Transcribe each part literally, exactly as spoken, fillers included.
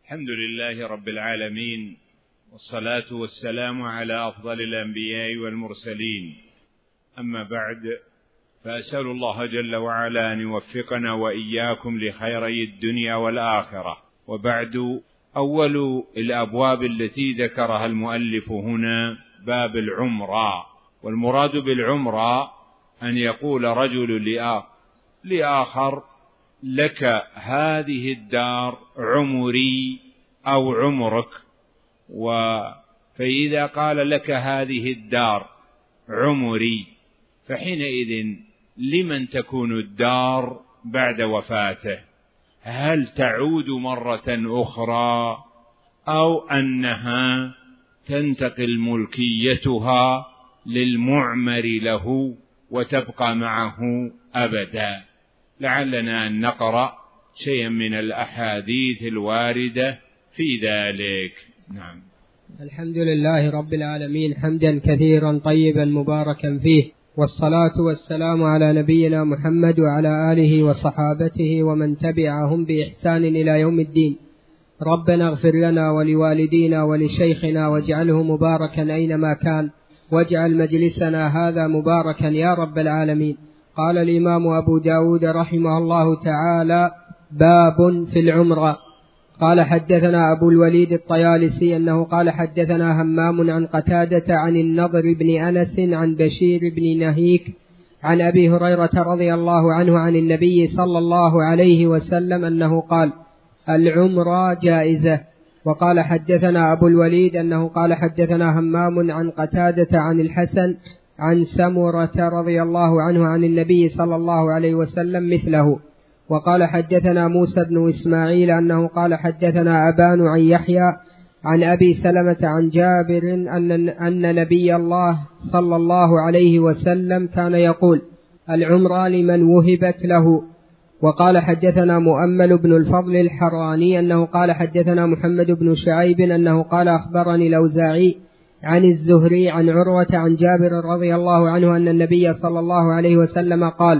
الحمد لله رب العالمين، والصلاة والسلام على أفضل الأنبياء والمرسلين. أما بعد، فأسأل الله جل وعلا أن يوفقنا وإياكم لخيري الدنيا والآخرة. وبعد، أول الأبواب التي ذكرها المؤلف هنا باب العمرة، والمراد بالعمرة أن يقول رجل لآخر: لك هذه الدار عمري أو عمرك. فإذا قال لك هذه الدار عمري، فحينئذ لمن تكون الدار بعد وفاته؟ هل تعود مرة أخرى، أو أنها تنتقل ملكيتها للمعمر له وتبقى معه أبدا؟ لعلنا أن نقرأ شيئا من الأحاديث الواردة في ذلك. نعم. الحمد لله رب العالمين، حمدا كثيرا طيبا مباركا فيه، والصلاة والسلام على نبينا محمد وعلى آله وصحابته ومن تبعهم بإحسان إلى يوم الدين. ربنا اغفر لنا ولوالدينا ولشيخنا واجعله مباركا أينما كان، واجعل مجلسنا هذا مباركا يا رب العالمين. قال الإمام أبو داود رحمه الله تعالى: باب في العمرة. قال: حدثنا أبو الوليد الطيالسي أنه قال: حدثنا همام عن قتادة عن النضر بن أنس عن بشير بن نهيك عن أبي هريرة رضي الله عنه عن النبي صلى الله عليه وسلم أنه قال: العمرة جائزة. وقال: حدثنا أبو الوليد أنه قال: حدثنا همام عن قتادة عن الحسن عن سمرة رضي الله عنه عن النبي صلى الله عليه وسلم مثله. وقال: حدثنا موسى بن إسماعيل أنه قال: حدثنا أبان عن يحيى عن أبي سلمة عن جابر أن, أن نبي الله صلى الله عليه وسلم كان يقول: العمرة لمن وهبت له. وقال: حدثنا مؤمل بن الفضل الحراني أنه قال: حدثنا محمد بن شعيب أنه قال: أخبرني الأوزاعي عن الزهري عن عروة عن جابر رضي الله عنه أن النبي صلى الله عليه وسلم قال: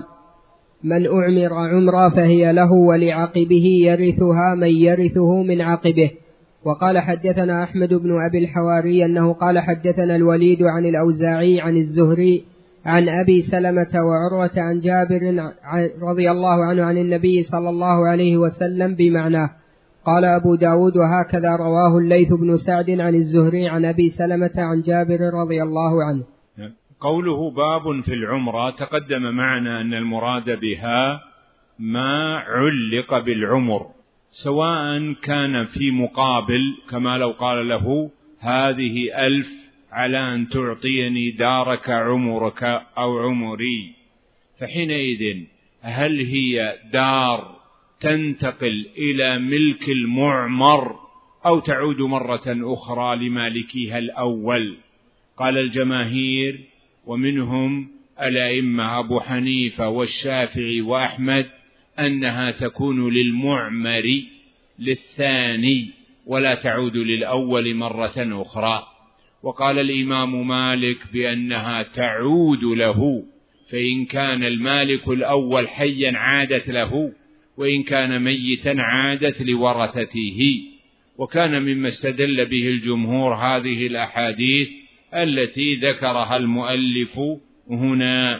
من أعمر عمرة فهي له ولعقبه يرثها من يرثه من عقبه. وقال: حدثنا أحمد بن أبي الحواري أنه قال: حدثنا الوليد عن الأوزاعي عن الزهري عن أبي سلمة وعروة عن جابر رضي الله عنه عن النبي صلى الله عليه وسلم بمعناه. قال أبو داود: وهكذا رواه الليث بن سعد عن الزهري عن أبي سلمة عن جابر رضي الله عنه. قوله باب في العمرة، تقدم معنا أن المراد بها ما علق بالعمر، سواء كان في مقابل، كما لو قال له: هذه ألف على أن تعطيني دارك عمرك أو عمري، فحينئذ هل هي دار تنتقل إلى ملك المعمر أو تعود مرة أخرى لمالكها الأول؟ قال الجماهير ومنهم الأئمة أبو حنيفة والشافعي وأحمد أنها تكون للمعمر للثاني ولا تعود للأول مرة أخرى. وقال الإمام مالك بأنها تعود له، فإن كان المالك الأول حيا عادت له، وإن كان ميتا عادت لورثته. وكان مما استدل به الجمهور هذه الأحاديث التي ذكرها المؤلف هنا.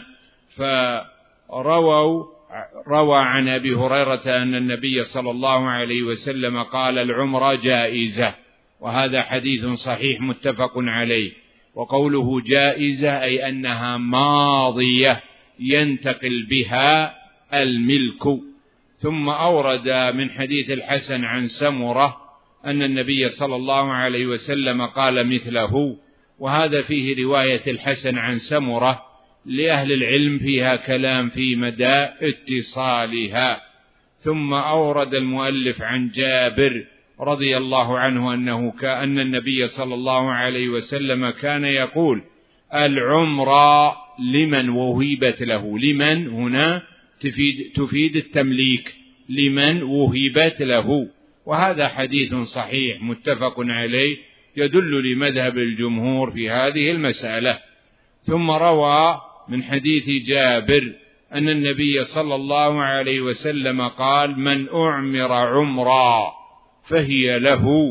فرووا روى عن أبي هريرة أن النبي صلى الله عليه وسلم قال: العمرة جائزة، وهذا حديث صحيح متفق عليه. وقوله جائزة أي أنها ماضية ينتقل بها الملك. ثم أورد من حديث الحسن عن سمرة أن النبي صلى الله عليه وسلم قال مثله، وهذا فيه رواية الحسن عن سمرة لأهل العلم فيها كلام في مدى اتصالها. ثم أورد المؤلف عن جابر رضي الله عنه أنه كأن النبي صلى الله عليه وسلم كان يقول: العمرة لمن وهبت له. لمن هنا تفيد, تفيد التمليك، لمن وهبت له، وهذا حديث صحيح متفق عليه يدل لمذهب الجمهور في هذه المسألة. ثم روى من حديث جابر أن النبي صلى الله عليه وسلم قال: من أعمر عمرا فهي له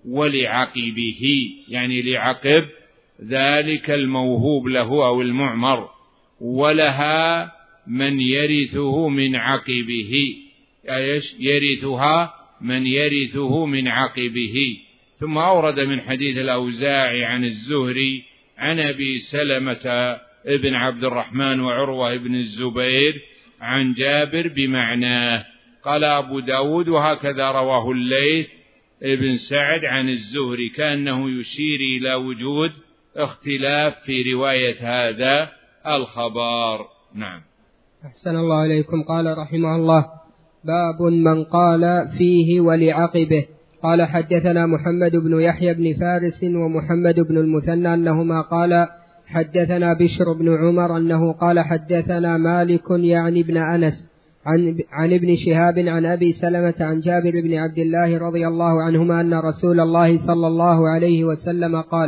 ولعقبه، يعني لعقب ذلك الموهوب له أو المعمر، ولها من يرثه من عقبه، ايش يرثها من يرثه من عقبه. ثم أورد من حديث الأوزاعي عن الزهري عن أبي سلمة ابن عبد الرحمن وعروة ابن الزبير عن جابر بمعناه. قال أبو داود وهكذا رواه الليث ابن سعد عن الزهري، كأنه يشير إلى وجود اختلاف في رواية هذا الخبر. نعم. أحسن الله إليكم. قال رحمه الله: باب من قال فيه ولعقبه. قال حدثنا محمد بن يحيى بن فارس ومحمد بن المثنى أنهما قال حدثنا بشر بن عمر أنه قال حدثنا مالك يعني ابن أنس عن, عن ابن شهاب عن أبي سلمة عن جابر بن عبد الله رضي الله عنهما أن رسول الله صلى الله عليه وسلم قال: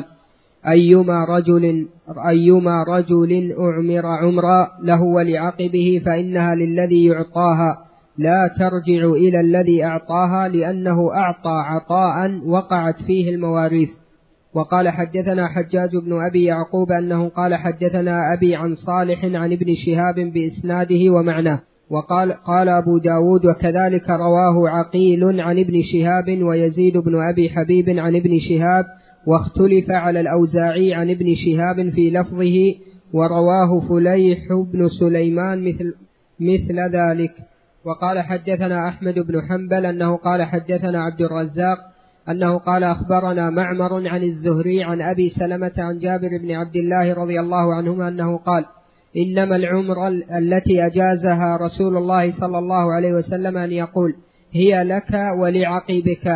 أيما رجل, أيما رجل أعمر عمرا له ولعقبه فإنها للذي يعطاها لا ترجع إلى الذي أعطاها، لأنه أعطى عطاء وقعت فيه المواريث. وقال حدثنا حجاج بن أبي يعقوب أنه قال حدثنا أبي عن صالح عن ابن شهاب بإسناده ومعناه. وقال قال أبو داود وكذلك رواه عقيل عن ابن شهاب ويزيد بن أبي حبيب عن ابن شهاب، واختلف على الأوزاعي عن ابن شهاب في لفظه، ورواه فليح بن سليمان مثل, مثل ذلك. وقال حدثنا أحمد بن حنبل أنه قال حدثنا عبد الرزاق أنه قال أخبرنا معمر عن الزهري عن أبي سلمة عن جابر بن عبد الله رضي الله عنهما أنه قال: إنما العمر التي أجازها رسول الله صلى الله عليه وسلم أن يقول هي لك ولعقبك،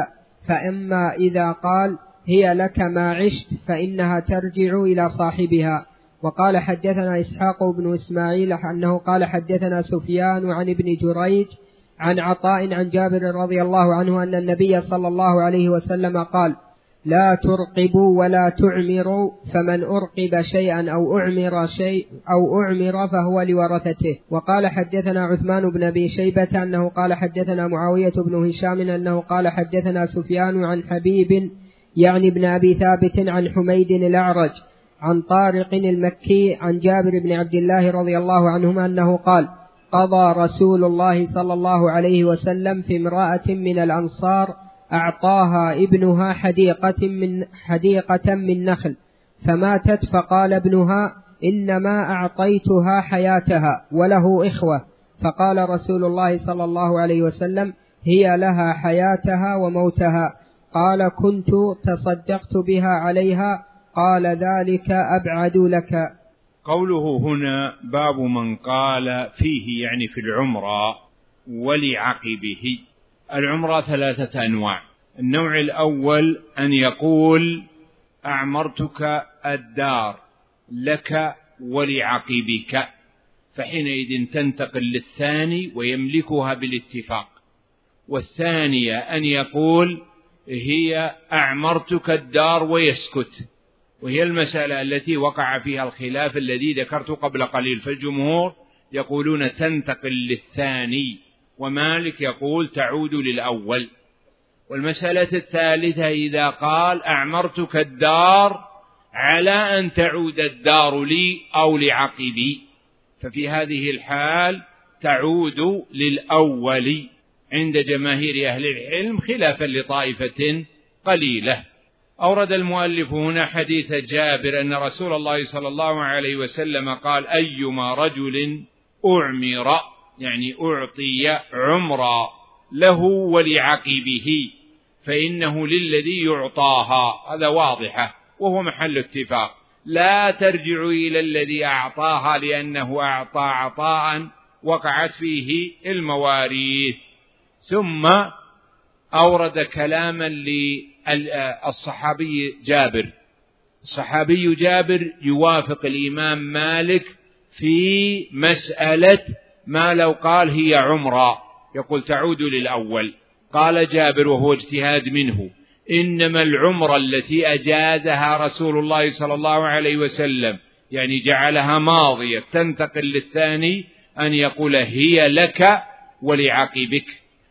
فإما إذا قال هي لك ما عشت فإنها ترجع إلى صاحبها. وقال حدثنا إسحاق بن إسماعيل أنه قال حدثنا سفيان عن ابن جريج عن عطاء عن جابر رضي الله عنه أن النبي صلى الله عليه وسلم قال: لا ترقبوا ولا تعمروا، فمن أرقب شيئا أو أعمر شيء أو أعمر فهو لورثته. وقال حدثنا عثمان بن أبي شيبة أنه قال حدثنا معاوية بن هشام أنه قال حدثنا سفيان عن حبيب يعني ابن أبي ثابت عن حميد الأعرج عن طارق المكي عن جابر بن عبد الله رضي الله عنهما أنه قال: قضى رسول الله صلى الله عليه وسلم في امرأة من الأنصار أعطاها ابنها حديقة من, حديقة من نخل فماتت، فقال ابنها: إنما أعطيتها حياتها وله إخوة. فقال رسول الله صلى الله عليه وسلم: هي لها حياتها وموتها. قال: كنت تصدقت بها عليها. قال: ذلك أبعد لك. قوله هنا باب من قال فيه يعني في العمرة ولعقبه. العمرة ثلاثة أنواع. النوع الأول أن يقول: أعمرتك الدار لك ولعقبك، فحينئذ تنتقل للثاني ويملكها بالاتفاق. والثانية أن يقول: هي أعمرتك الدار ويسكت، وهي المسألة التي وقع فيها الخلاف الذي ذكرت قبل قليل، فالجمهور يقولون تنتقل للثاني، ومالك يقول تعود للأول. والمسألة الثالثة إذا قال: أعمرتك الدار على أن تعود الدار لي أو لعقبي، ففي هذه الحال تعود للأول عند جماهير أهل العلم، خلافا لطائفة قليلة. أورد المؤلف هنا حديث جابر أن رسول الله صلى الله عليه وسلم قال: أيما رجل أعمر يعني أعطي عمرا له ولعقبه فإنه للذي يعطاها. هذا واضحة وهو محل اتفاق، لا ترجع إلى الذي أعطاها لأنه أعطى عطاء وقعت فيه المواريث. ثم أورد كلاما للصحابي جابر. الصحابي جابر يوافق الإمام مالك في مسألة ما لو قال هي عمرة، يقول تعود للأول. قال جابر وهو اجتهاد منه: إنما العمرة التي أجازها رسول الله صلى الله عليه وسلم يعني جعلها ماضية تنتقل للثاني أن يقول هي لك ولعقبك،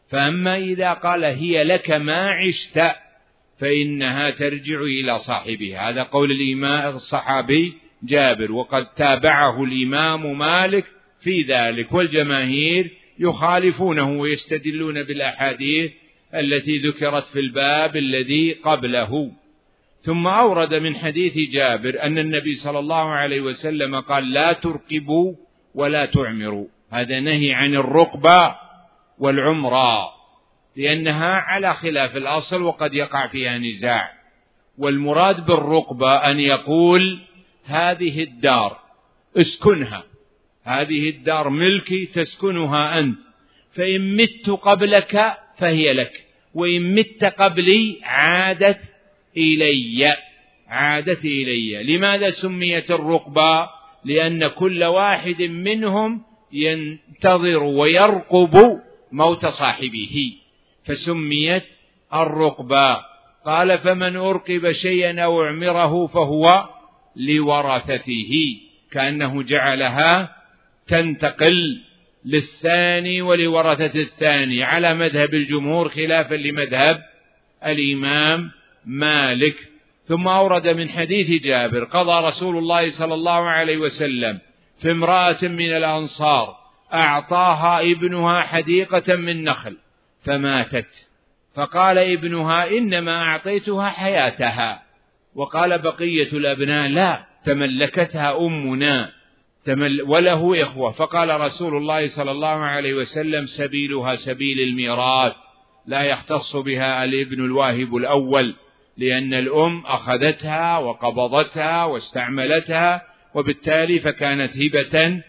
فأما إذا قال هي لك ما عشت فإنها ترجع إلى صاحبها. هذا قول الإمام الصحابي جابر، وقد تابعه الإمام مالك في ذلك، والجماهير يخالفونه ويستدلون بالأحاديث التي ذكرت في الباب الذي قبله. ثم أورد من حديث جابر أن النبي صلى الله عليه وسلم قال لا ترقبوا ولا تعمروا. هذا نهي عن الرقبة والعمرة، لأنها على خلاف الأصل وقد يقع فيها نزاع. والمراد بالرقبة أن يقول هذه الدار اسكنها، هذه الدار ملكي تسكنها أنت، فإن مت قبلك فهي لك، وإن مت قبلي عادت إلي عادت إلي. لماذا سميت الرقبة؟ لأن كل واحد منهم ينتظر ويرقب موت صاحبه، فسميت الرقبة. قال فمن أرقب شيئا أو اعمره فهو لورثته، كأنه جعلها تنتقل للثاني ولورثة الثاني على مذهب الجمهور خلافا لمذهب الإمام مالك. ثم أورد من حديث جابر قضى رسول الله صلى الله عليه وسلم في امرأة من الأنصار أعطاها ابنها حديقة من نخل فماتت، فقال ابنها إنما أعطيتها حياتها، وقال بقية الأبناء لا تملكتها أمنا وله إخوة. فقال رسول الله صلى الله عليه وسلم سبيلها سبيل الميراث، لا يختص بها الابن الواهب الأول، لأن الأم أخذتها وقبضتها واستعملتها، وبالتالي فكانت هبة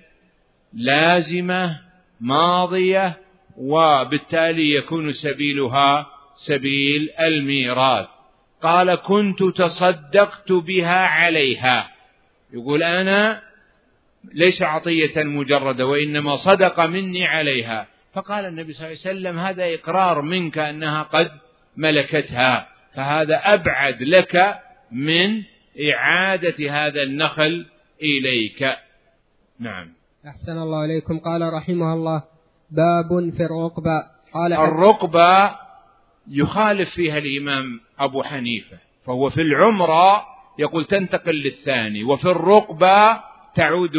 لازمة ماضية، وبالتالي يكون سبيلها سبيل الميراث. قال كنت تصدقت بها عليها، يقول أنا ليس عطية مجردة وإنما صدق مني عليها. فقال النبي صلى الله عليه وسلم هذا إقرار منك أنها قد ملكتها، فهذا أبعد لك من إعادة هذا النخل إليك. نعم. أحسن الله إليكم. قال رحمه الله باب في الرقبة. قال الرقبة يخالف فيها الإمام أبو حنيفة، فهو في العمرة يقول تنتقل للثاني، وفي الرقبة تعود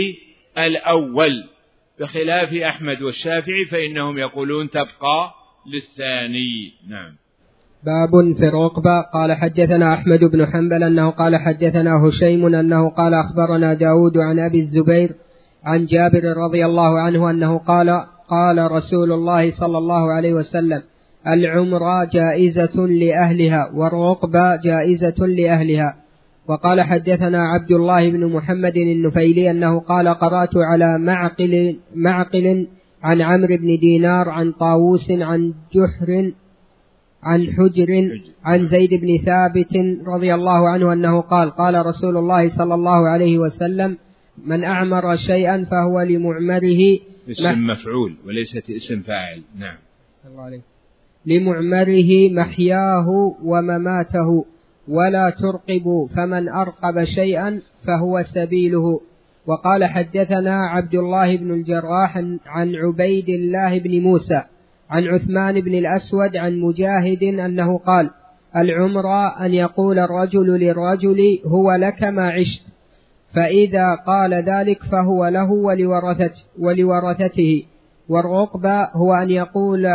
للأول، بخلاف أحمد والشافعي فإنهم يقولون تبقى للثاني. نعم. باب في الرقبة. قال حدثنا أحمد بن حنبل أنه قال حدثنا هشيم أنه قال أخبرنا داود عن أبي الزبير عن جابر رضي الله عنه أنه قال قال رسول الله صلى الله عليه وسلم العمرة جائزة لأهلها والرقبة جائزة لأهلها. وقال حدثنا عبد الله بن محمد النفيلي أنه قال قرأت على معقل, معقل عن عمرو بن دينار عن طاووس عن جحر عن حجر عن زيد بن ثابت رضي الله عنه أنه قال قال رسول الله صلى الله عليه وسلم من أعمر شيئا فهو لمعمره اسم مفعول وليست اسم فاعل. نعم. صلى الله عليه لمعمره محياه ومماته ولا ترقبوا فمن أرقب شيئا فهو سبيله. وقال حدثنا عبد الله بن الجراح عن عبيد الله بن موسى عن عثمان بن الأسود عن مجاهد أنه قال العمرة أن يقول الرجل للرجل هو لك ما عشت، فإذا قال ذلك فهو له ولورثته, ولورثته. والرقبة هو أن يقول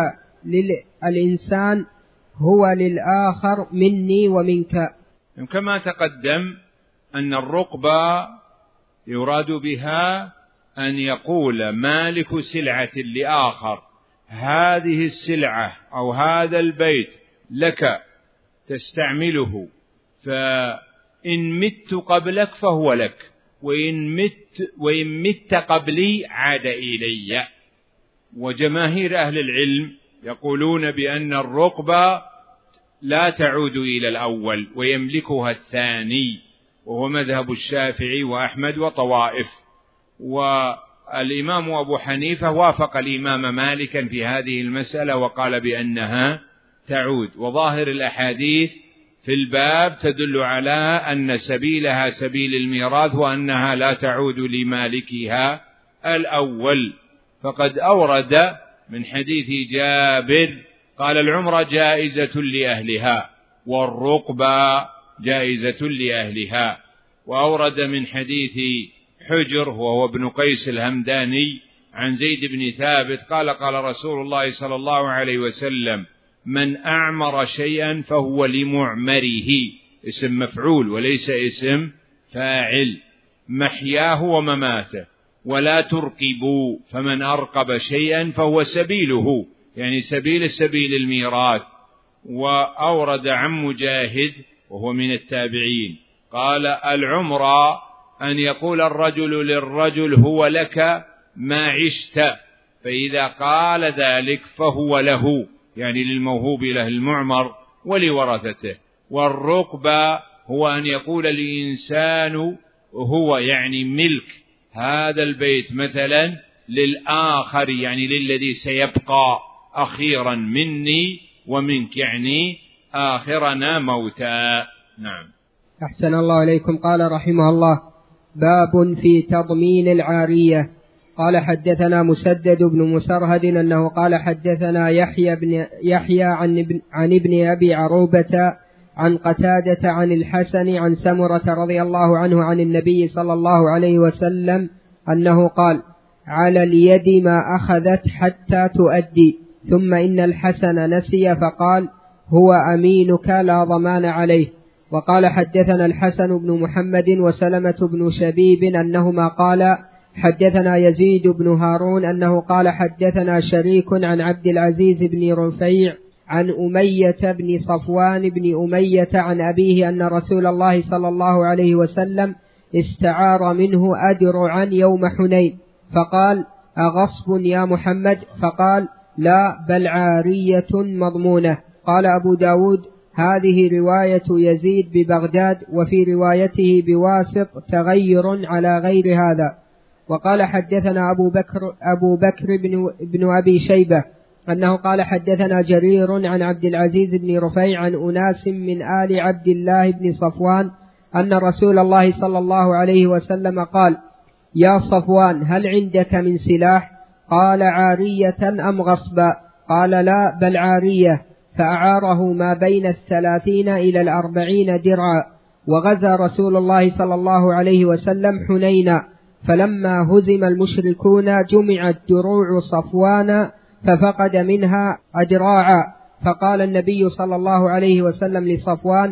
للإنسان هو للآخر مني ومنك. كما تقدم أن الرقبة يراد بها أن يقول مالك سلعة لآخر هذه السلعة أو هذا البيت لك تستعمله، فإن مت قبلك فهو لك، وإن مت, وإن مت قبلي عاد إلي. وجماهير أهل العلم يقولون بأن الرقبة لا تعود إلى الأول ويملكها الثاني، وهو مذهب الشافعي وأحمد وطوائف. والإمام أبو حنيفة وافق الإمام مالكا في هذه المسألة وقال بأنها تعود. وظاهر الأحاديث في الباب تدل على أن سبيلها سبيل الميراث وأنها لا تعود لمالكها الأول. فقد أورد من حديث جابر قال العمرة جائزة لأهلها والرقبة جائزة لأهلها. وأورد من حديث حجر وهو ابن قيس الهمداني عن زيد بن ثابت قال قال رسول الله صلى الله عليه وسلم: من أعمر شيئا فهو لمعمره، اسم مفعول وليس اسم فاعل، محياه ومماته، ولا ترقبوا، فمن أرقب شيئا فهو سبيله، يعني سبيل سبيل الميراث. وأورد عن مجاهد وهو من التابعين قال: العمرة أن يقول الرجل للرجل هو لك ما عشت، فإذا قال ذلك فهو له، يعني للموهوب له المعمر ولورثته. والرقبة هو أن يقول الإنسان هو، يعني ملك هذا البيت مثلا للآخر، يعني للذي سيبقى أخيرا مني ومنك، يعني آخرنا موتا. نعم. أحسن الله إليكم. قال رحمه الله: باب في تضمين العارية. قال: حدثنا مسدد بن مسرهد أنه قال حدثنا يحيى بن يحيى عن ابن, عن ابن أبي عروبة عن قتادة عن الحسن عن سمرة رضي الله عنه عن النبي صلى الله عليه وسلم أنه قال: على اليد ما أخذت حتى تؤدي. ثم إن الحسن نسي فقال: هو أمينك لا ضمان عليه. وقال: حدثنا الحسن بن محمد وسلمة بن شبيب أنهما قال: حدثنا يزيد بن هارون أنه قال: حدثنا شريك عن عبد العزيز بن رفيع عن أمية بن صفوان بن أمية عن أبيه أن رسول الله صلى الله عليه وسلم استعار منه أدرعا يوم حنين، فقال: أغصب يا محمد؟ فقال: لا، بل عارية مضمونة. قال أبو داود: هذه رواية يزيد ببغداد، وفي روايته بواسط تغير على غير هذا. وقال: حدثنا أبو بكر, أبو بكر بن, بن أبي شيبة أنه قال: حدثنا جرير عن عبد العزيز بن رفيع عن أناس من آل عبد الله بن صفوان أن رسول الله صلى الله عليه وسلم قال: يا صفوان، هل عندك من سلاح؟ قال: عارية أم غصبا؟ قال: لا، بل عارية. فأعاره ما بين الثلاثين إلى الأربعين درعا. وغزا رسول الله صلى الله عليه وسلم حنينا، فلما هزم المشركون جمعت دروع صفوان ففقد منها أدراعا، فقال النبي صلى الله عليه وسلم لصفوان: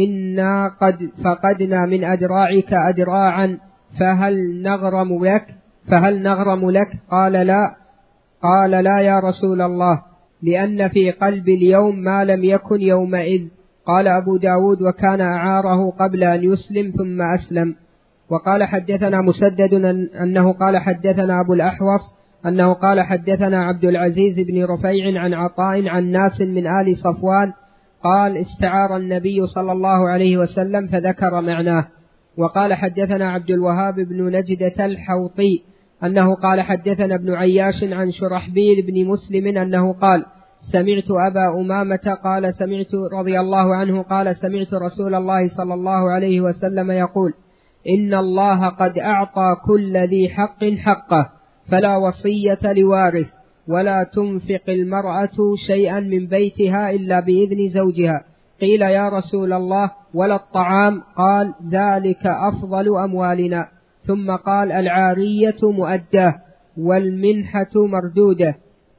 إنا قد فقدنا من أدراعك أدراعا، فهل نغرم لك؟ فهل نغرم لك؟ قال: لا. قال: لا يا رسول الله، لأن في قلب اليوم ما لم يكن يومئذ. قال أبو داود: وكان أعاره قبل أن يسلم ثم أسلم. وقال: حدثنا مسدد أنه قال حدثنا أبو الأحوص أنه قال حدثنا عبد العزيز بن رفيع عن عطاء عن ناس من آل صفوان قال: استعار النبي صلى الله عليه وسلم فذكر معناه. وقال: حدثنا عبد الوهاب بن نجدة الحوطي أنه قال حدثنا ابن عياش عن شرحبيل بن مسلم أنه قال: سمعت أبا أمامة قال سمعت رضي الله عنه قال: سمعت رسول الله صلى الله عليه وسلم يقول: إن الله قد أعطى كل ذي حق حقه، فلا وصية لوارث، ولا تنفق المرأة شيئا من بيتها إلا بإذن زوجها. قيل: يا رسول الله، ولا الطعام؟ قال: ذلك أفضل أموالنا. ثم قال: العارية مؤداه، والمنحة مردودة،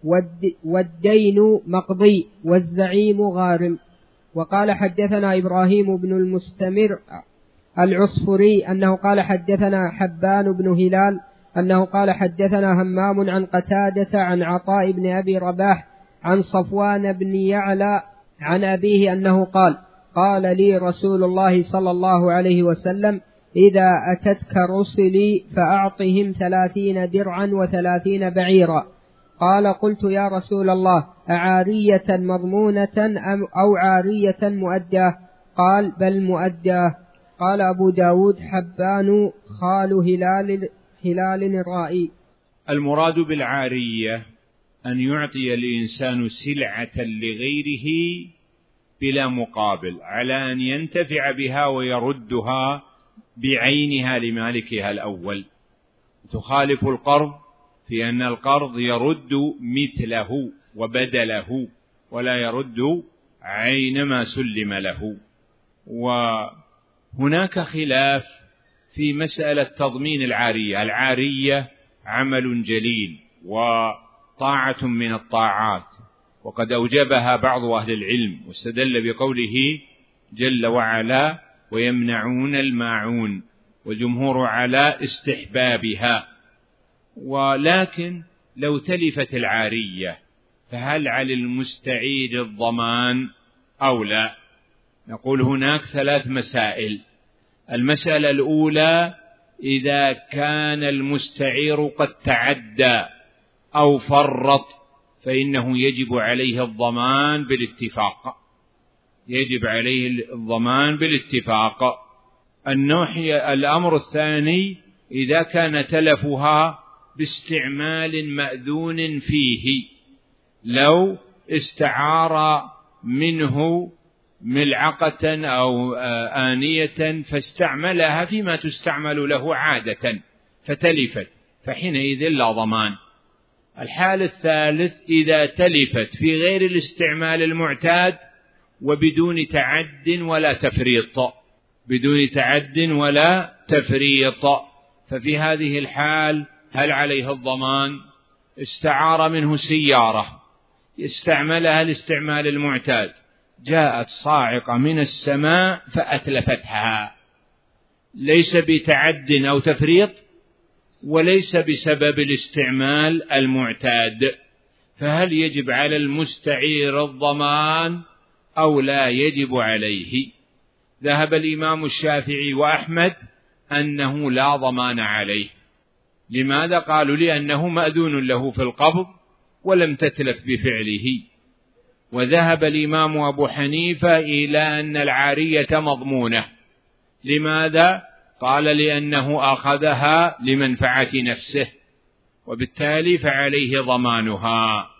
والدين مقضي، والزعيم غارم. وقال: حدثنا إبراهيم بن المستمر العصفري أنه قال حدثنا حبان بن هلال أنه قال حدثنا همام عن قتادة عن عطاء بن أبي رباح عن صفوان بن يعلى عن أبيه أنه قال: قال لي رسول الله صلى الله عليه وسلم: إذا أتتك رسلي فأعطهم ثلاثين درعا وثلاثين بعيرا. قال: قلت: يا رسول الله، أعارية مضمونة أو عارية مؤداه؟ قال: بل مؤداه. قال أبو داود: حبان خال هلال, هلال الرائي. المراد بالعارية أن يعطي الإنسان سلعة لغيره بلا مقابل، على أن ينتفع بها ويردها بعينها لمالكها الأول. تخالف القرض في أن القرض يرد مثله وبدله ولا يرد عين ما سلم له. وهناك خلاف في مسألة تضمين العارية. العارية عمل جليل وطاعة من الطاعات، وقد أوجبها بعض أهل العلم واستدل بقوله جل وعلا ويمنعون الماعون، والجمهور على استحبابها. ولكن لو تلفت العارية فهل على المستعير الضمان أو لا؟ نقول هناك ثلاث مسائل. المسألة الأولى: إذا كان المستعير قد تعدى أو فرط فإنه يجب عليه الضمان بالاتفاق، يجب عليه الضمان بالاتفاق. الناحية الأمر الثاني: إذا كان تلفها باستعمال مأذون فيه، لو استعار منه ملعقة أو آنية فاستعملها فيما تستعمل له عادة فتلفت، فحينئذ لا ضمان. الحال الثالث: إذا تلفت في غير الاستعمال المعتاد وبدون تعد ولا تفريط، بدون تعد ولا تفريط، ففي هذه الحال هل عليه الضمان؟ استعار منه سيارة استعملها الاستعمال المعتاد، جاءت صاعقة من السماء فأتلفتها، ليس بتعد أو تفريط وليس بسبب الاستعمال المعتاد، فهل يجب على المستعير الضمان أو لا يجب عليه؟ ذهب الإمام الشافعي وأحمد أنه لا ضمان عليه. لماذا؟ قالوا لأنه مأذون له في القبض ولم تتلف بفعله. وذهب الإمام أبو حنيفة إلى أن العارية مضمونة. لماذا؟ قال لأنه أخذها لمنفعة نفسه وبالتالي فعليه ضمانها.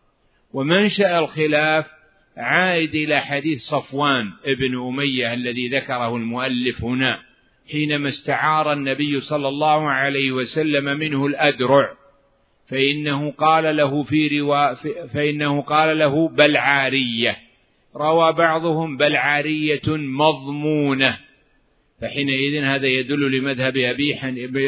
ومنشأ الخلاف عائد إلى حديث صفوان ابن أمية الذي ذكره المؤلف هنا، حينما استعار النبي صلى الله عليه وسلم منه الأدرع، فإنه قال له في روا فإنه قال له بل عارية، روى بعضهم بل عارية مضمونة، فحينئذ هذا يدل لمذهب أبي حنيفة،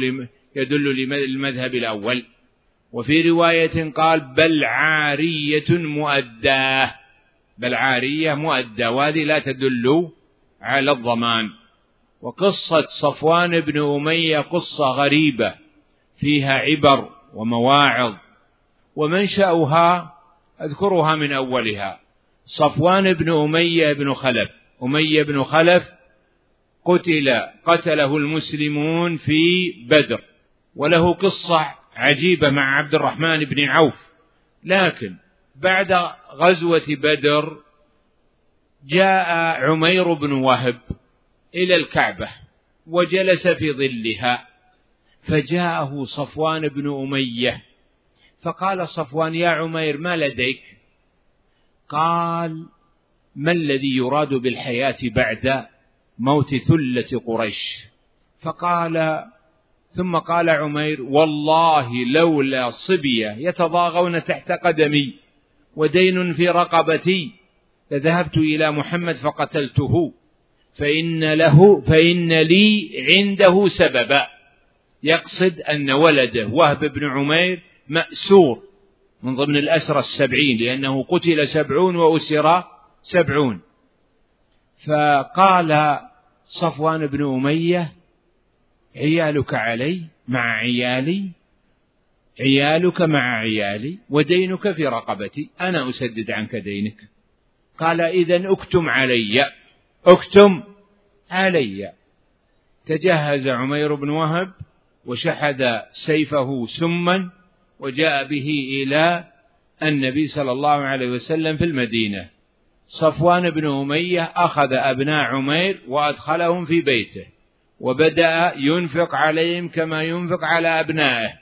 يدل للمذهب الأول. وفي رواية قال بل عارية مؤداه، بل عارية مؤداه، وهذه لا تدل على الضمان. وقصة صفوان بن أمية قصة غريبة فيها عبر ومواعظ، ومنشأها أذكرها من أولها. صفوان بن أمية بن خلف، أمية بن خلف قتل قتله المسلمون في بدر، وله قصة عجيبة مع عبد الرحمن بن عوف. لكن بعد غزوة بدر جاء عمير بن وهب إلى الكعبة وجلس في ظلها، فجاءه صفوان بن أمية فقال صفوان يا عمير ما لديك؟ قال ما الذي يراد بالحياة بعد موت ثلة قريش؟ فقال ثم قال عمير والله لولا صبية يتضاغون تحت قدمي ودين في رقبتي لذهبت إلى محمد فقتلته، فإن له فإن لي عنده سببا، يقصد أن ولده وهب بن عمير مأسور من ضمن الأسرى السبعين، لأنه قتل سبعون وأسر سبعون. فقال صفوان بن أمية عيالك علي مع عيالي، عيالك مع عيالي ودينك في رقبتي، أنا أسدد عنك دينك. قال إذن أكتم علي، أكتم علي. تجهز عمير بن وهب وشحذ سيفه سما وجاء به إلى النبي صلى الله عليه وسلم في المدينة. صفوان بن أمية أخذ أبناء عمير وأدخلهم في بيته وبدأ ينفق عليهم كما ينفق على أبنائه،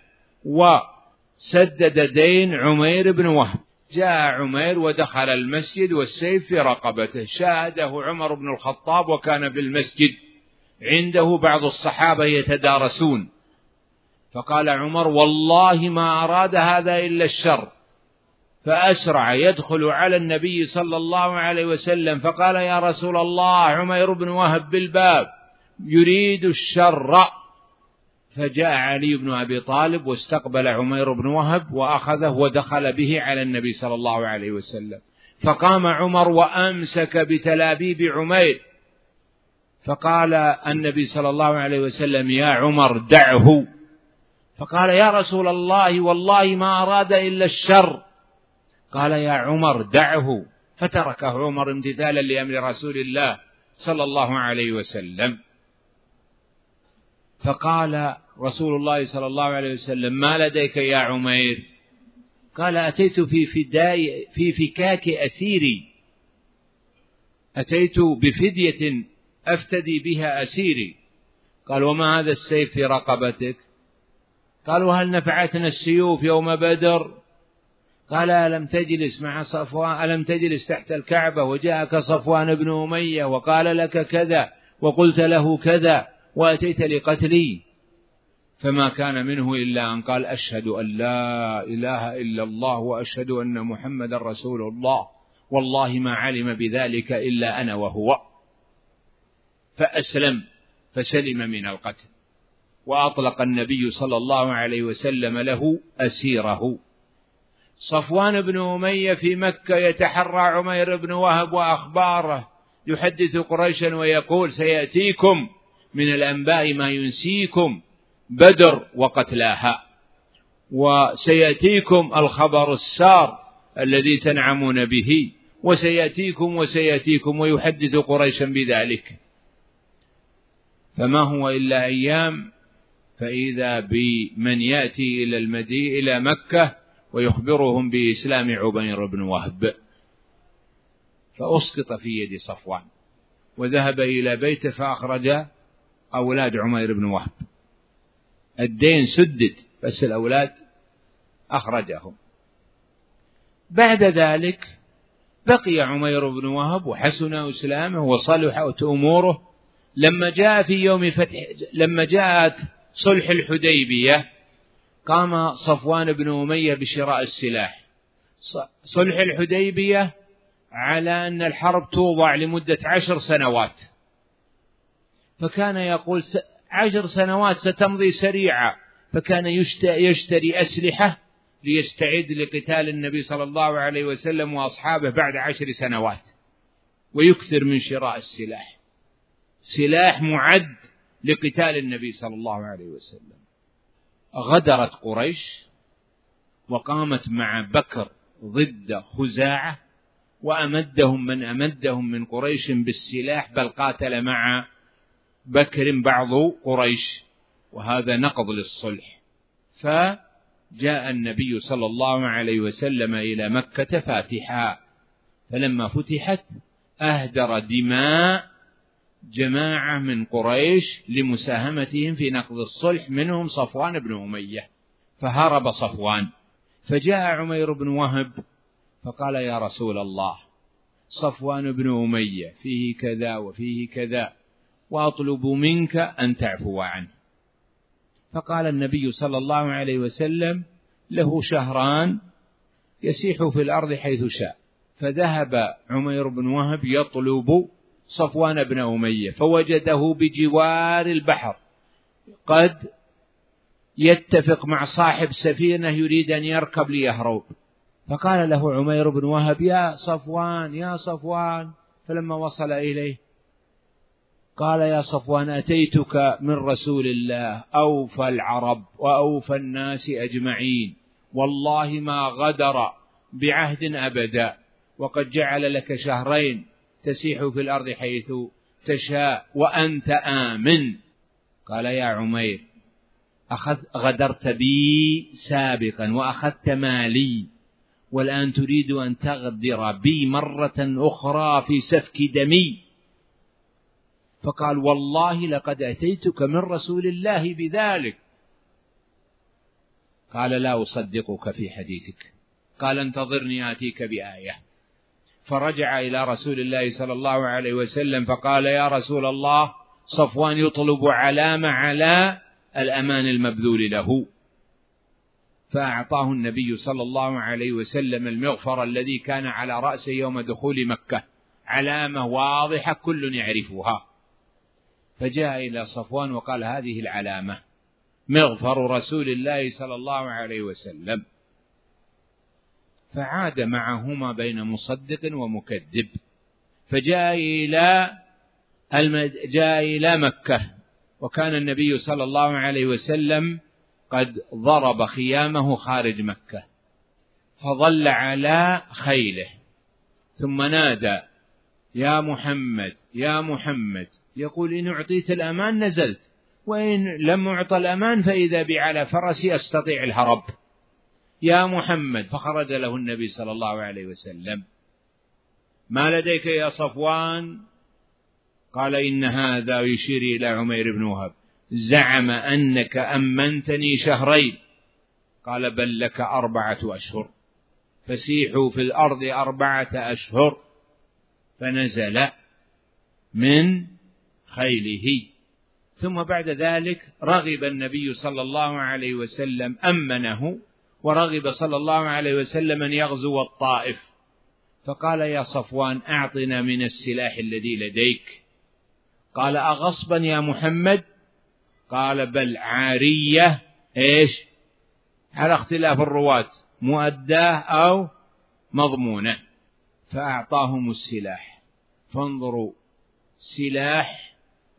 وسدد دين عمير بن وهب. جاء عمير ودخل المسجد والسيف في رقبته، شاهده عمر بن الخطاب وكان بالمسجد عنده بعض الصحابة يتدارسون، فقال عمر: والله ما أراد هذا إلا الشر. فأسرع يدخل على النبي صلى الله عليه وسلم فقال: يا رسول الله، عمير بن وهب بالباب يريد الشر. فجاء علي بن أبي طالب واستقبل عمير بن وهب وأخذه ودخل به على النبي صلى الله عليه وسلم. فقام عمر وأمسك بتلابيب عمير، فقال النبي صلى الله عليه وسلم: يا عمر دعه. فقال: يا رسول الله، والله ما أراد إلا الشر. قال: يا عمر دعه. فتركه عمر امتثالا لأمر رسول الله صلى الله عليه وسلم. فقال رسول الله صلى الله عليه وسلم: ما لديك يا عمير؟ قال: أتيت في فداي في فكاك أسيري، أتيت بفدية أفتدي بها أسيري. قال: وما هذا السيف في رقبتك؟ قال: وهل نفعتنا السيوف يوم بدر؟ قال: ألم تجلس مع صفوان، ألم تجلس تحت الكعبة وجاءك صفوان بن أمية وقال لك كذا وقلت له كذا وأتيت لقتلي؟ فما كان منه إلا أن قال: أشهد أن لا إله إلا الله وأشهد أن محمد رسول الله، والله ما علم بذلك إلا أنا وهو. فأسلم فسلم من القتل، وأطلق النبي صلى الله عليه وسلم له أسيره. صفوان بن أمية في مكة يتحرى عمير بن وهب وأخباره، يحدث قريشا ويقول: سيأتيكم من الأنباء ما ينسيكم بدر وقتلاها، وسيأتيكم الخبر السار الذي تنعمون به، وسيأتيكم وسيأتيكم، ويحدث قريشا بذلك. فما هو إلا أيام فإذا بمن يأتي إلى المدينة إلى مكة ويخبرهم بإسلام عمير بن وهب. فأسقط في يد صفوان وذهب إلى بيته فأخرج أولاد عمير بن وهب. الدين سدد بس الأولاد أخرجهم. بعد ذلك بقي عمير بن وهب وحسن إسلامه وصلحت أموره. لما جاء في يوم فتح لما جاءت صلح الحديبية قام صفوان بن أمية بشراء السلاح. صلح الحديبية على أن الحرب توضع لمدة عشر سنوات، فكان يقول عشر سنوات ستمضي سريعة، فكان يشتري أسلحة ليستعد لقتال النبي صلى الله عليه وسلم وأصحابه بعد عشر سنوات، ويكثر من شراء السلاح، سلاح معد لقتال النبي صلى الله عليه وسلم. غدرت قريش وقامت مع بكر ضد خزاعة، وأمدهم من أمدهم من قريش بالسلاح، بل قاتل مع بكر بعض قريش، وهذا نقض للصلح. فجاء النبي صلى الله عليه وسلم إلى مكة فاتحا، فلما فتحت أهدر دماء جماعة من قريش لمساهمتهم في نقض الصلح، منهم صفوان بن أمية، فهرب صفوان. فجاء عمير بن وهب فقال: يا رسول الله، صفوان بن أمية فيه كذا وفيه كذا، وأطلب منك أن تعفو عنه. فقال النبي صلى الله عليه وسلم: له شهران يسيح في الأرض حيث شاء. فذهب عمير بن وهب يطلب صفوان بن أمية، فوجده بجوار البحر قد يتفق مع صاحب سفينة يريد أن يركب ليهرب. فقال له عمير بن وهب: يا صفوان يا صفوان. فلما وصل إليه قال: يا صفوان، أتيتك من رسول الله أوفى العرب وأوفى الناس أجمعين، والله ما غدر بعهد أبدا، وقد جعل لك شهرين تسيح في الأرض حيث تشاء وأنت آمن. قال: يا عمير، أخذ غدرت بي سابقا وأخذت مالي، والآن تريد أن تغدر بي مرة أخرى في سفك دمي. فقال: والله لقد أتيتك من رسول الله بذلك. قال: لا أصدقك في حديثك. قال: انتظرني آتيك بآية. فرجع إلى رسول الله صلى الله عليه وسلم فقال: يا رسول الله، صفوان يطلب علامة على الأمان المبذول له. فأعطاه النبي صلى الله عليه وسلم المغفر الذي كان على رأسه يوم دخول مكة، علامة واضحة كل يعرفها. فجاء إلى صفوان وقال: هذه العلامة مغفر رسول الله صلى الله عليه وسلم. فعاد معهما بين مصدق ومكذب، فجاء إلى جاء إلى مكة، وكان النبي صلى الله عليه وسلم قد ضرب خيامه خارج مكة، فظل على خيله، ثم نادى: يا محمد يا محمد، يقول: إن أعطيت الأمان نزلت، وإن لم أعط الأمان فإذا بي على فرسي أستطيع الهرب. يا محمد. فخرج له النبي صلى الله عليه وسلم: ما لديك يا صفوان؟ قال: إن هذا، يشير إلى عمير بن وهب، زعم أنك أمنتني شهرين. قال: بل لك أربعة أشهر، فسيحوا في الأرض أربعة أشهر. فنزل من خيله. ثم بعد ذلك رغب النبي صلى الله عليه وسلم، أمنه، ورغب صلى الله عليه وسلم أن يغزو الطائف. فقال: يا صفوان، أعطنا من السلاح الذي لديك. قال: أغصبا يا محمد؟ قال: بل عارية، إيش على اختلاف الرواة، مؤداه أو مضمونة. فأعطاهم السلاح. فانظروا، سلاح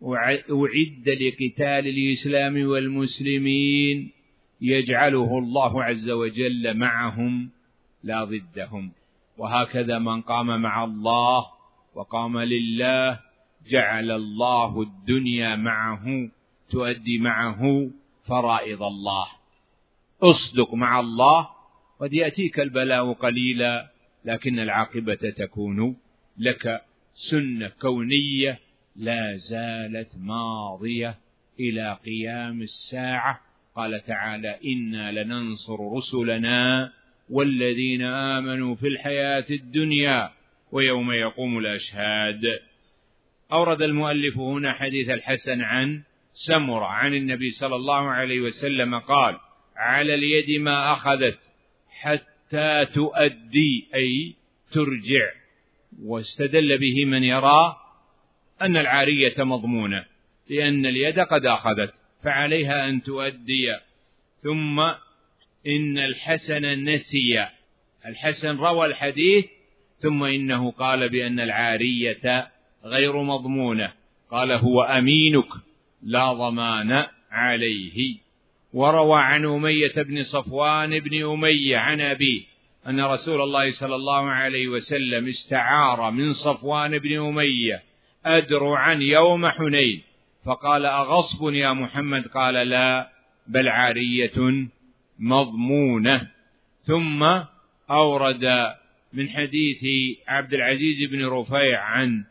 أعد لقتال الإسلام والمسلمين، يجعله الله عز وجل معهم لا ضدهم. وهكذا من قام مع الله وقام لله جعل الله الدنيا معه تؤدي معه فرائض الله. اصدق مع الله قد يأتيك البلاء قليلا، لكن العاقبة تكون لك. سنة كونية لا زالت ماضية إلى قيام الساعة. قال تعالى: إنا لننصر رسلنا والذين آمنوا في الحياة الدنيا ويوم يقوم الأشهاد. أورد المؤلف هنا حديث الحسن عن سمرة عن النبي صلى الله عليه وسلم قال: على اليد ما أخذت حتى تؤدي، أي ترجع. واستدل به من يرى أن العارية مضمونة، لأن اليد قد أخذت فعليها أن تؤدي. ثم إن الحسن نسي، الحسن روى الحديث، ثم إنه قال بأن العارية غير مضمونة، قال: هو أمينك لا ضمان عليه. وروى عن أمية بن صفوان بن أمية عن أبيه أن رسول الله صلى الله عليه وسلم استعار من صفوان بن أمية أدرعا يوم حنين، فقال: أغصب يا محمد؟ قال: لا، بل عارية مضمونة. ثم أورد من حديث عبد العزيز بن رفيع عن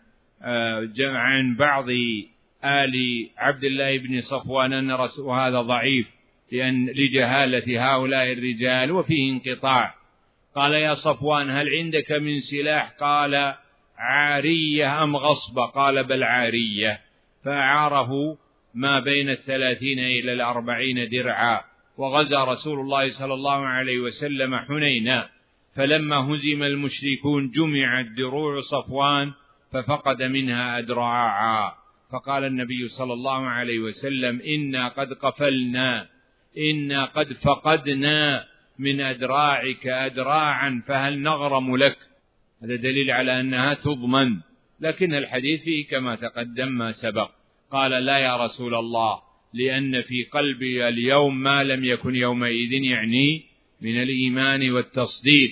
عن بعض آل عبد الله بن صفوان أن رسول، وهذا ضعيف لأن لجهالة هؤلاء الرجال وفيه انقطاع. قال: يا صفوان، هل عندك من سلاح؟ قال: عارية أم غصبة؟ قال: بل عارية. فأعاره ما بين الثلاثين إلى الأربعين درعا. وغزا رسول الله صلى الله عليه وسلم حنينا، فلما هزم المشركون جمعت دروع صفوان ففقد منها أدراعا. فقال النبي صلى الله عليه وسلم: إنا قد قفلنا، إنا قد فقدنا من أدراعك أدراعا، فهل نغرم لك؟ هذا دليل على أنها تضمن، لكن الحديث فيه كما تقدم ما سبق. قال: لا يا رسول الله، لأن في قلبي اليوم ما لم يكن يومئذ، يعني من الإيمان والتصديق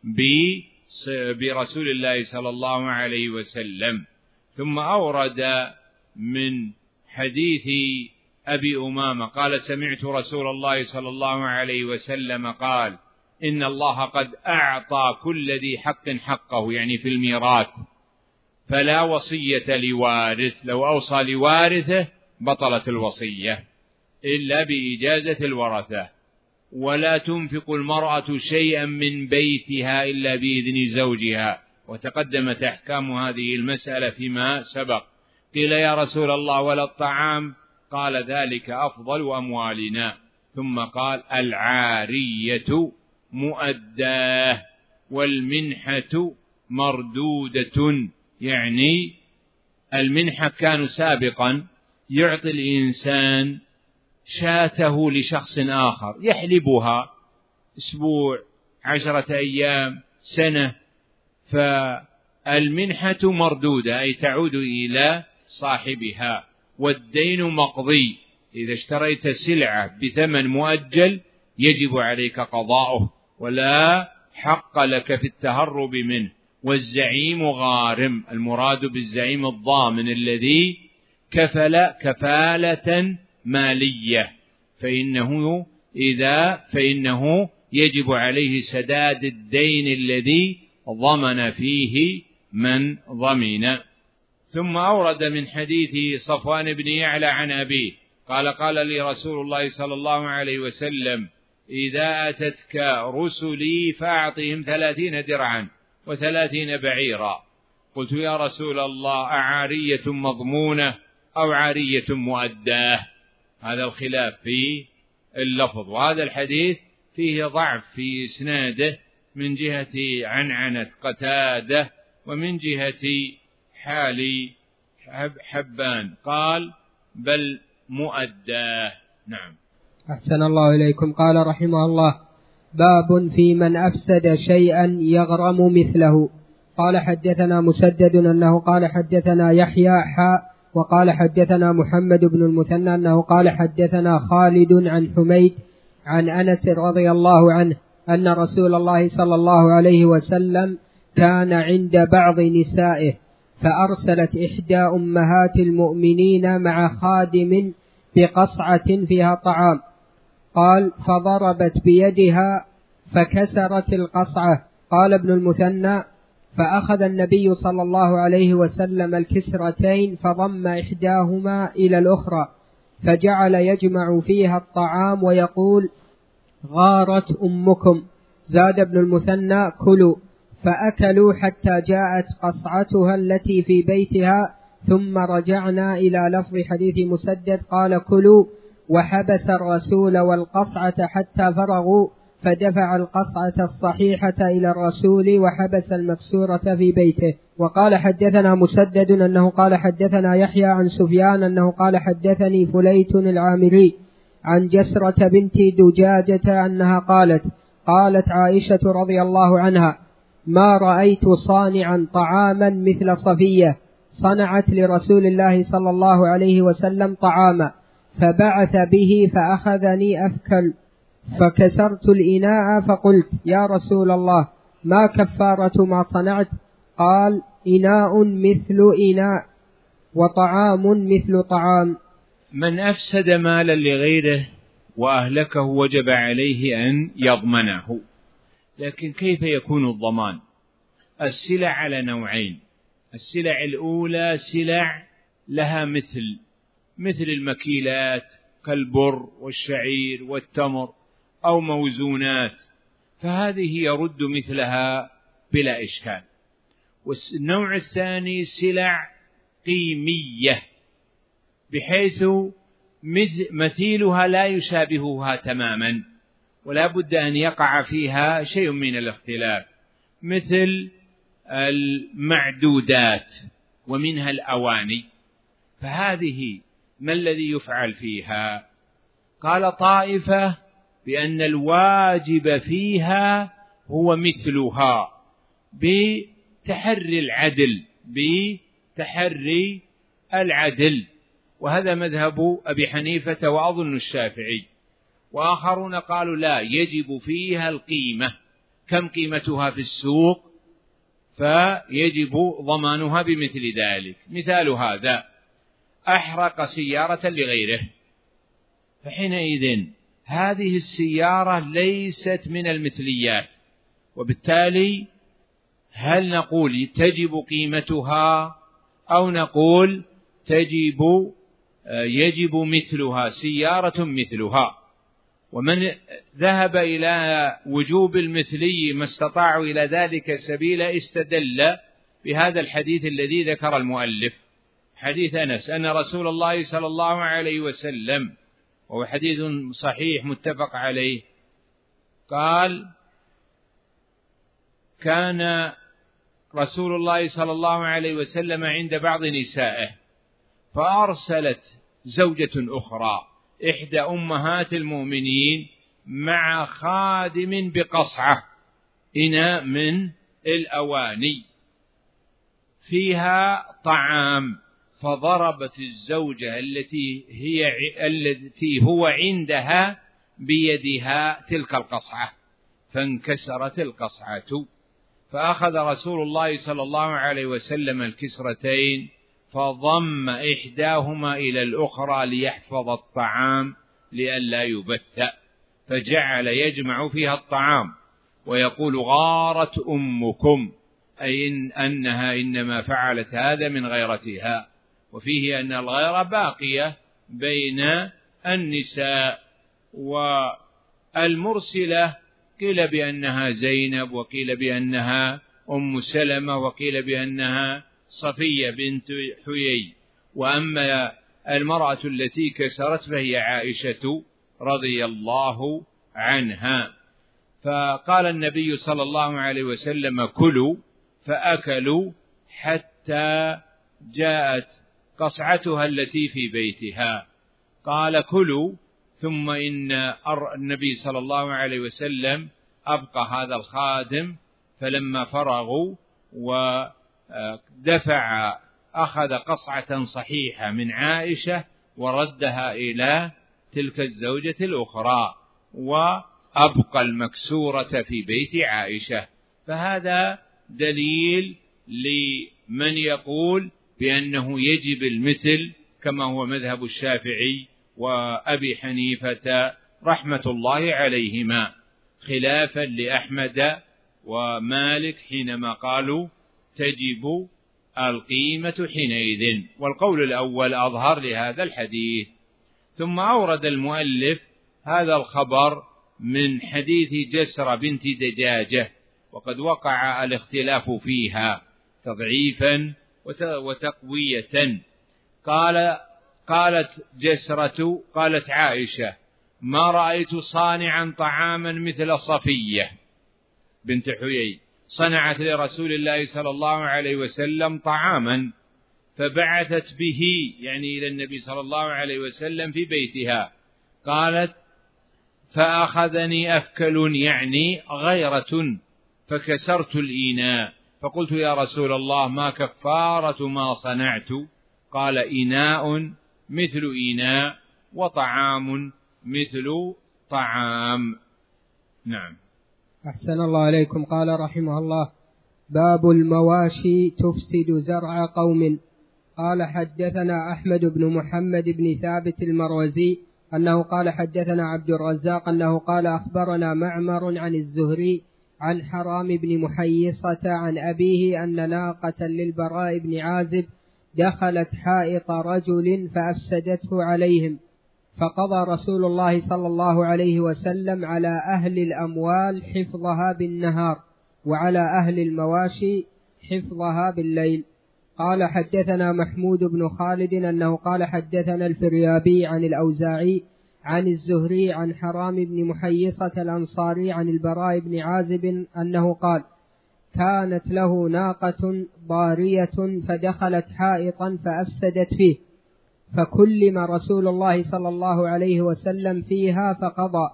برسول الله صلى الله عليه وسلم. ثم أورد من حديث أبي أمامة قال: سمعت رسول الله صلى الله عليه وسلم قال: إن الله قد أعطى كل ذي حق حقه، يعني في الميراث، فلا وصية لوارث، لو أوصى لوارثه بطلت الوصية إلا بإجازة الورثة. ولا تنفق المرأة شيئا من بيتها إلا بإذن زوجها، وتقدمت أحكام هذه المسألة فيما سبق. قيل: يا رسول الله، ولا الطعام؟ قال ذلك أفضل أموالنا. ثم قال العارية مؤداه والمنحة مردودة، يعني المنحة كانوا سابقا يعطي الإنسان شاته لشخص آخر يحلبها أسبوع، عشرة أيام، سنة، فالمنحة مردودة أي تعود إلى صاحبها. والدين مقضي، إذا اشتريت سلعة بثمن مؤجل يجب عليك قضاؤه ولا حق لك في التهرب منه. والزعيم غارم، المراد بالزعيم الضامن الذي كفل كفالة مالية، فإنه إذا فإنه يجب عليه سداد الدين الذي ضمن فيه من ضمن. ثم أورد من حديث صفوان بن يعلى عن أبيه قال قال لي رسول الله صلى الله عليه وسلم إذا أتتك رسلي فأعطهم ثلاثين درعا وثلاثين بعيرا. قلت يا رسول الله أعارية مضمونة أو عارية مؤداه؟ هذا الخلاف في اللفظ. وهذا الحديث فيه ضعف في إسناده من جهة عنعنة قتادة ومن جهة حال حبان، قال بل مؤداه. نعم. أحسن الله إليكم. قال رحمه الله باب في من أفسد شيئا يغرم مثله. قال حدثنا مسدد أنه قال حدثنا يحيى حاء وقال حدثنا محمد بن المثنى أنه قال حدثنا خالد عن حميد عن أنس رضي الله عنه أن رسول الله صلى الله عليه وسلم كان عند بعض نسائه فأرسلت إحدى أمهات المؤمنين مع خادم بقصعة فيها طعام، قال فضربت بيدها فكسرت القصعة. قال ابن المثنى فأخذ النبي صلى الله عليه وسلم الكسرتين فضم إحداهما إلى الأخرى فجعل يجمع فيها الطعام ويقول غارت أمكم. زاد ابن المثنى كلوا، فأكلوا حتى جاءت قصعتها التي في بيتها، ثم رجعنا إلى لفظ حديث مسدد قال كلوا، وحبس الرسول والقصعة حتى فرغوا فدفع القصعة الصحيحة إلى الرسول وحبس المكسورة في بيته. وقال حدثنا مسدد أنه قال حدثنا يحيى عن سفيان أنه قال حدثني فليت العامري عن جسرة بنت دجاجة أنها قالت قالت عائشة رضي الله عنها ما رأيت صانعا طعاما مثل صفية صنعت لرسول الله صلى الله عليه وسلم طعاما، فبعث به فأخذني أفكل فكسرت الإناء فقلت يا رسول الله ما كفارة ما صنعت؟ قال إناء مثل إناء وطعام مثل طعام. من أفسد مالا لغيره وأهلكه وجب عليه أن يضمنه. لكن كيف يكون الضمان؟ السلع على نوعين. السلع الأولى سلع لها مثل مثل المكيلات كالبر والشعير والتمر أو موزونات، فهذه يرد مثلها بلا إشكال. والنوع الثاني سلع قيمية بحيث مثيلها لا يشابهها تماما ولا بد أن يقع فيها شيء من الاختلاف، مثل المعدودات ومنها الأواني، فهذه ما الذي يفعل فيها؟ قال طائفة بأن الواجب فيها هو مثلها بتحري العدل بتحري العدل وهذا مذهب أبي حنيفة وأظن الشافعي. وآخرون قالوا لا، يجب فيها القيمة، كم قيمتها في السوق فيجب ضمانها بمثل ذلك. مثال هذا أحرق سيارة لغيره، فحينئذ هذه السيارة ليست من المثليات، وبالتالي هل نقول تجب قيمتها أو نقول تجب يجب مثلها، سيارة مثلها؟ ومن ذهب إلى وجوب المثلي ما استطاعوا إلى ذلك سبيلا استدل بهذا الحديث الذي ذكر المؤلف، حديث أنس أن رسول الله صلى الله عليه وسلم، وهو حديث صحيح متفق عليه، قال: كان رسول الله صلى الله عليه وسلم عند بعض نسائه فأرسلت زوجة أخرى إحدى أمهات المؤمنين مع خادم بقصعة، إناء من الأواني فيها طعام، فضربت الزوجة التي هي التي هو عندها بيدها تلك القصعة فانكسرت القصعة، فأخذ رسول الله صلى الله عليه وسلم الكسرتين فضم إحداهما إلى الأخرى ليحفظ الطعام لئلا يبث، فجعل يجمع فيها الطعام ويقول: غارت أمكم، أي إن أنها إنما فعلت هذا من غيرتها. وفيه أن الغيرة باقية بين النساء. والمرسلة قيل بأنها زينب، وقيل بأنها أم سلمة، وقيل بأنها صفية بنت حيي. وأما المرأة التي كسرت فهي عائشة رضي الله عنها. فقال النبي صلى الله عليه وسلم: كلوا، فأكلوا حتى جاءت قصعتها التي في بيتها. قال: كلوا، ثم إن النبي صلى الله عليه وسلم أبقى هذا الخادم، فلما فرغوا ودفع أخذ قصعة صحيحة من عائشة وردها إلى تلك الزوجة الأخرى، وأبقى المكسورة في بيت عائشة. فهذا دليل لمن يقول بأنه يجب المثل، كما هو مذهب الشافعي وأبي حنيفة رحمة الله عليهما، خلافا لأحمد ومالك حينما قالوا تجب القيمة حينئذ، والقول الأول أظهر لهذا الحديث. ثم أورد المؤلف هذا الخبر من حديث جسرة بنت دجاجة، وقد وقع الاختلاف فيها تضعيفا وتقوية. قال قالت جسرة قالت عائشة: ما رأيت صانعا طعاما مثل صفية بنت حيي، صنعت لرسول الله صلى الله عليه وسلم طعاما فبعثت به، يعني إلى النبي صلى الله عليه وسلم في بيتها. قالت: فأخذني أفكل، يعني غيرة، فكسرت الإناء، فقلت: يا رسول الله، ما كفارة ما صنعت؟ قال: إناء مثل إناء، وطعام مثل طعام. نعم. أحسن الله عليكم. قال رحمه الله: باب المواشي تفسد زرع قوم. قال: حدثنا أحمد بن محمد بن ثابت المروزي أنه قال: حدثنا عبد الرزاق أنه قال: أخبرنا معمر عن الزهري عن حرام بن محيصة عن أبيه أن ناقة للبراء بن عازب دخلت حائط رجل فأفسدته عليهم، فقضى رسول الله صلى الله عليه وسلم على أهل الأموال حفظها بالنهار، وعلى أهل المواشي حفظها بالليل. قال: حدثنا محمود بن خالد أنه قال: حدثنا الفريابي عن الأوزاعي عن الزهري عن حرام بن محيصة الأنصاري عن البراء بن عازب أنه قال: كانت له ناقة ضارية فدخلت حائطا فأفسدت فيه، فكلم رسول الله صلى الله عليه وسلم فيها فقضى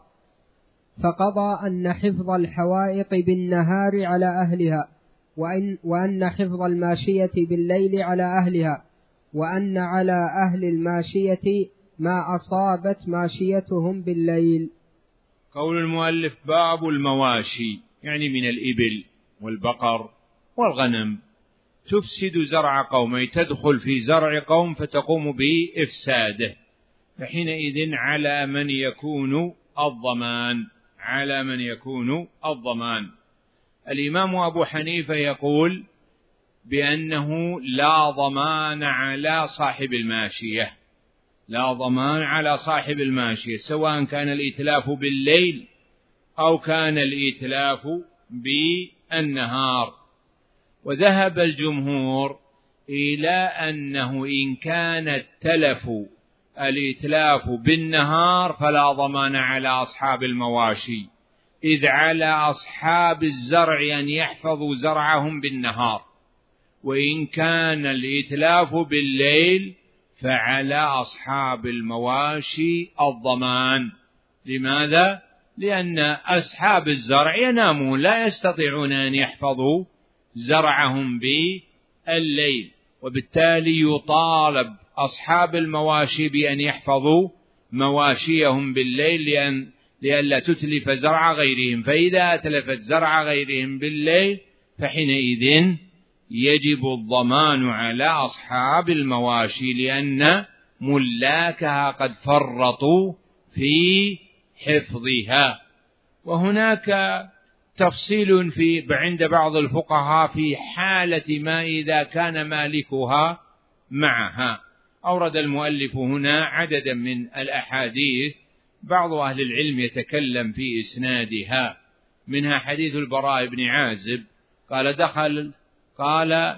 فقضى أن حفظ الحوائط بالنهار على أهلها، وأن, وأن حفظ الماشية بالليل على أهلها، وأن على أهل الماشية ما أصابت ماشيتهم بالليل. قول المؤلف: باب المواشي، يعني من الإبل والبقر والغنم، تفسد زرع قوم، أي تدخل في زرع قوم فتقوم بإفساده، فحينئذ على من يكون الضمان على من يكون الضمان الإمام أبو حنيفة يقول بأنه لا ضمان على صاحب الماشية، لا ضمان على صاحب الماشية، سواء كان الإتلاف بالليل أو كان الإتلاف بالنهار. وذهب الجمهور إلى أنه إن كان التلف الإتلاف بالنهار فلا ضمان على أصحاب المواشي، إذ على أصحاب الزرع أن يحفظوا زرعهم بالنهار، وإن كان الإتلاف بالليل فعلى أصحاب المواشي الضمان. لماذا؟ لأن أصحاب الزرع ينامون لا يستطيعون أن يحفظوا زرعهم بالليل، وبالتالي يطالب أصحاب المواشي بأن يحفظوا مواشيهم بالليل لأن لئلا تتلف زرع غيرهم، فإذا أتلفت زرع غيرهم بالليل فحينئذ يجب الضمان على أصحاب المواشي، لأن ملاكها قد فرطوا في حفظها. وهناك تفصيل في عند بعض الفقهاء في حالة ما إذا كان مالكها معها. أورد المؤلف هنا عددا من الأحاديث بعض أهل العلم يتكلم في إسنادها، منها حديث البراء بن عازب قال دخل قال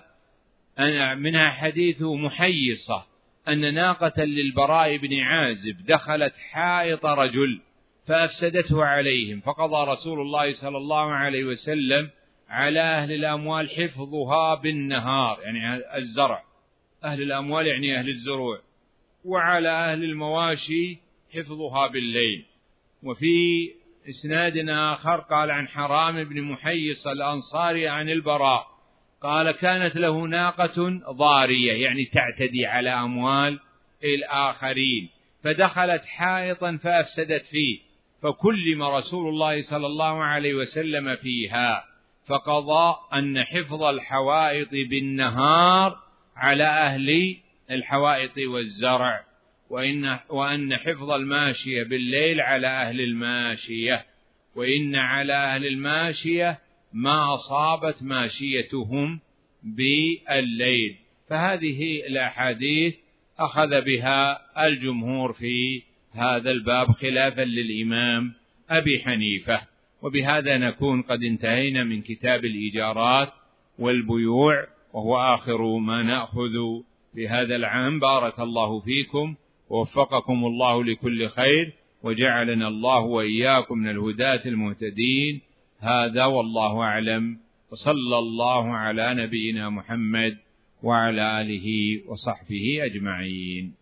منها حديث محيصة أن ناقة للبراء بن عازب دخلت حائط رجل فأفسدته عليهم، فقضى رسول الله صلى الله عليه وسلم على أهل الأموال حفظها بالنهار، يعني الزرع، أهل الأموال يعني أهل الزروع، وعلى أهل المواشي حفظها بالليل. وفي إسناد آخر قال عن حرام بن محيص الأنصاري عن البراء قال كانت له ناقة ضارية يعني تعتدي على أموال الآخرين، فدخلت حائطا فأفسدت فيه، فكلم رسول الله صلى الله عليه وسلم فيها، فقضى أن حفظ الحوائط بالنهار على أهل الحوائط والزرع، وإن, وأن حفظ الماشية بالليل على أهل الماشية، وإن على أهل الماشية ما أصابت ماشيتهم بالليل. فهذه الأحاديث أخذ بها الجمهور في هذا الباب خلافا للإمام أبي حنيفة. وبهذا نكون قد انتهينا من كتاب الإيجارات والبيوع، وهو آخر ما نأخذ في هذا العام. بارك الله فيكم ووفقكم الله لكل خير، وجعلنا الله وإياكم من الهداة المهتدين. هذا والله أعلم، وصلى الله على نبينا محمد وعلى آله وصحبه أجمعين.